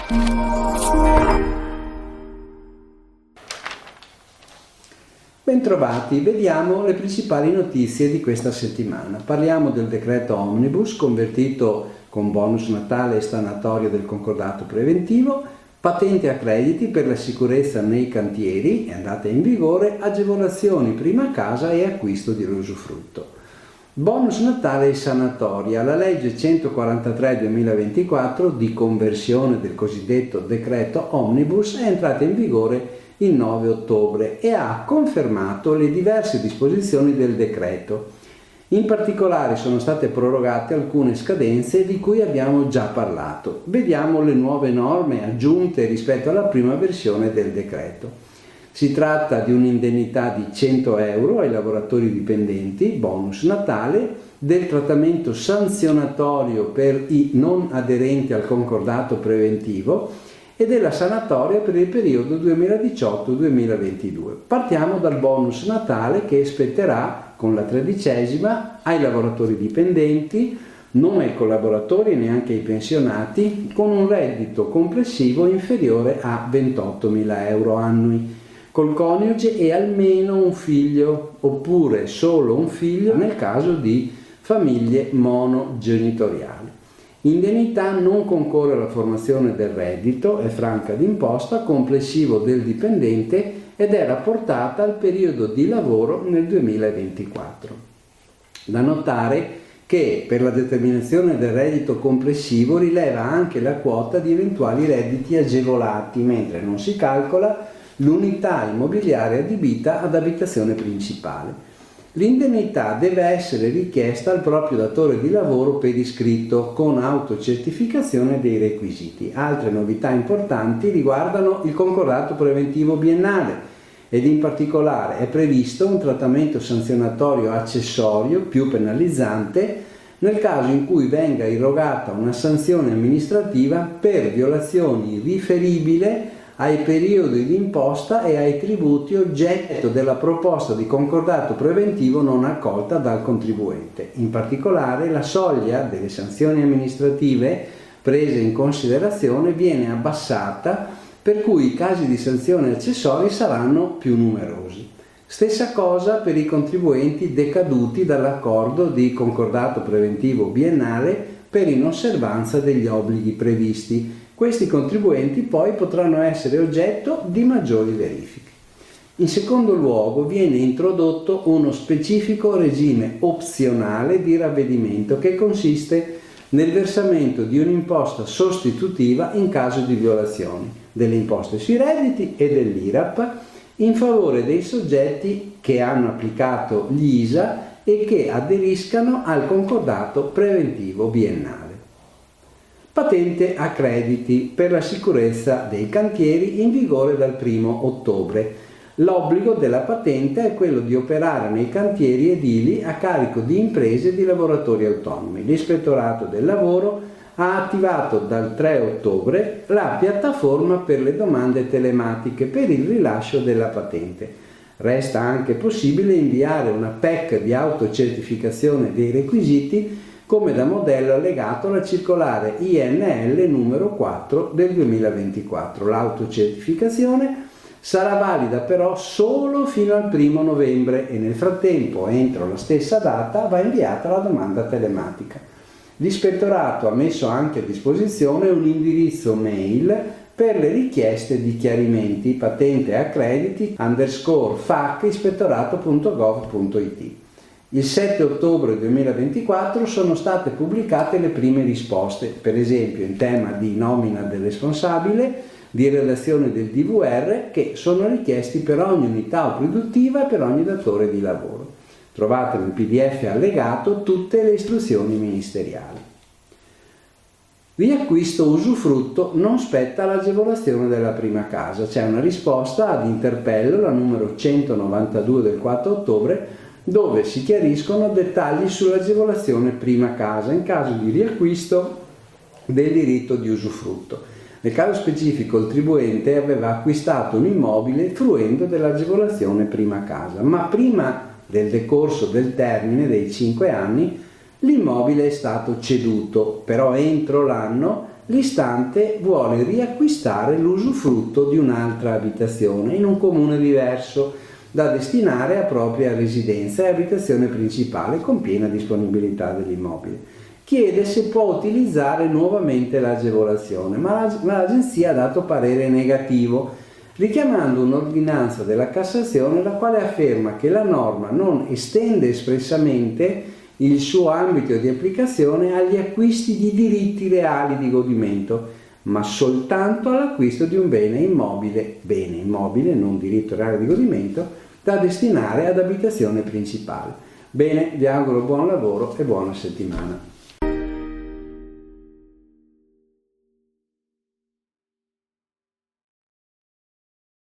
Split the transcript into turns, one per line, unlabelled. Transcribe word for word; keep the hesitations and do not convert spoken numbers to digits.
Bentrovati, vediamo le principali notizie di questa settimana. Parliamo del decreto Omnibus convertito con bonus Natale e sanatoria del concordato preventivo, patente a crediti per la sicurezza nei cantieri, è andata in vigore, agevolazioni prima casa e acquisto di usufrutto. Bonus Natale e sanatoria, la legge centoquarantatré duemilaventiquattro di conversione del cosiddetto decreto Omnibus è entrata in vigore il nove ottobre e ha confermato le diverse disposizioni del decreto. In particolare sono state prorogate alcune scadenze di cui abbiamo già parlato. Vediamo le nuove norme aggiunte rispetto alla prima versione del decreto. Si tratta di un'indennità di cento euro ai lavoratori dipendenti, bonus Natale, del trattamento sanzionatorio per i non aderenti al concordato preventivo e della sanatoria per il periodo duemiladiciotto duemilaventidue. Partiamo dal bonus Natale che spetterà con la tredicesima ai lavoratori dipendenti, non ai collaboratori e neanche ai pensionati, con un reddito complessivo inferiore a ventottomila euro annui, col coniuge e almeno un figlio, oppure solo un figlio nel caso di famiglie monogenitoriali. Indennità non concorre alla formazione del reddito, è franca d'imposta complessivo del dipendente ed è rapportata al periodo di lavoro nel duemilaventiquattro. Da notare che per la determinazione del reddito complessivo rileva anche la quota di eventuali redditi agevolati, mentre non si calcola l'unità immobiliare adibita ad abitazione principale. L'indennità deve essere richiesta al proprio datore di lavoro per iscritto con autocertificazione dei requisiti. Altre novità importanti riguardano il concordato preventivo biennale ed in particolare è previsto un trattamento sanzionatorio accessorio più penalizzante nel caso in cui venga irrogata una sanzione amministrativa per violazioni riferibile ai periodi di imposta e ai tributi oggetto della proposta di concordato preventivo non accolta dal contribuente. In particolare, la soglia delle sanzioni amministrative prese in considerazione viene abbassata, per cui i casi di sanzioni accessorie saranno più numerosi. Stessa cosa per i contribuenti decaduti dall'accordo di concordato preventivo biennale per inosservanza degli obblighi previsti. Questi contribuenti poi potranno essere oggetto di maggiori verifiche. In secondo luogo viene introdotto uno specifico regime opzionale di ravvedimento che consiste nel versamento di un'imposta sostitutiva in caso di violazioni delle imposte sui redditi e dell'I R A P in favore dei soggetti che hanno applicato gli I S A e che aderiscano al concordato preventivo biennale. Patente a crediti per la sicurezza dei cantieri in vigore dal primo ottobre. L'obbligo della patente è quello di operare nei cantieri edili a carico di imprese e di lavoratori autonomi. L'Ispettorato del Lavoro ha attivato dal tre ottobre la piattaforma per le domande telematiche per il rilascio della patente. Resta anche possibile inviare una P E C di autocertificazione dei requisiti come da modello allegato alla circolare I N L numero quattro del duemilaventiquattro. L'autocertificazione sarà valida però solo fino al primo novembre e nel frattempo, entro la stessa data, va inviata la domanda telematica. L'Ispettorato ha messo anche a disposizione un indirizzo mail per le richieste di chiarimenti, patente a crediti underscore fac ispettorato punto gov punto it. Il sette ottobre duemilaventiquattro sono state pubblicate le prime risposte, per esempio in tema di nomina del responsabile, di redazione del D V R, che sono richiesti per ogni unità produttiva e per ogni datore di lavoro. Trovate nel P D F allegato tutte le istruzioni ministeriali. Riacquisto usufrutto non spetta l'agevolazione della prima casa. C'è una risposta ad interpello, la numero centonovantadue del quattro ottobre, dove si chiariscono dettagli sull'agevolazione prima casa in caso di riacquisto del diritto di usufrutto. Nel caso specifico il contribuente aveva acquistato un immobile fruendo dell'agevolazione prima casa, ma prima del decorso del termine dei cinque anni L'immobile è stato ceduto, però entro l'anno l'istante vuole riacquistare l'usufrutto di un'altra abitazione in un comune diverso da destinare a propria residenza e abitazione principale con piena disponibilità dell'immobile. Chiede se può utilizzare nuovamente l'agevolazione, ma l'agenzia ha dato parere negativo, richiamando un'ordinanza della Cassazione la quale afferma che la norma non estende espressamente il suo ambito di applicazione agli acquisti di diritti reali di godimento, ma soltanto all'acquisto di un bene immobile, bene immobile, non diritto reale di godimento, da destinare ad abitazione principale. Bene, vi auguro buon lavoro e buona settimana.